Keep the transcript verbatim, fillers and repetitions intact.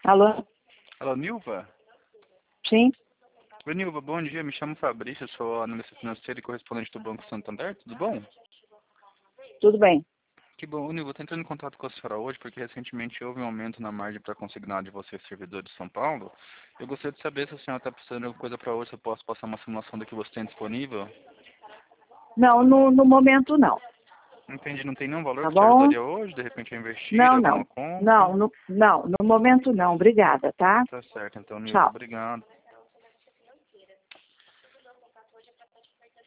Alô? Alô, Nilva? Sim? Oi, Nilva, bom dia. Me chamo Fabrício, sou analista financeiro e correspondente do Banco Santander. Tudo bom? Tudo bem. Que bom. Ô, Nilva, estou entrando em contato com a senhora hoje porque recentemente houve um aumento na margem para consignado de vocês, servidores de São Paulo. Eu gostaria de saber se a senhora está precisando de alguma coisa para hoje, se eu posso passar uma simulação do que você tem disponível. Não, no, no momento não. Entendi, não tem nenhum valor Tá que te bom? ajudaria hoje, de repente a investir, Não, alguma não. compra? Não, no, não, no momento não. Obrigada, tá? Tá certo, então, Nilva, Tchau. obrigado.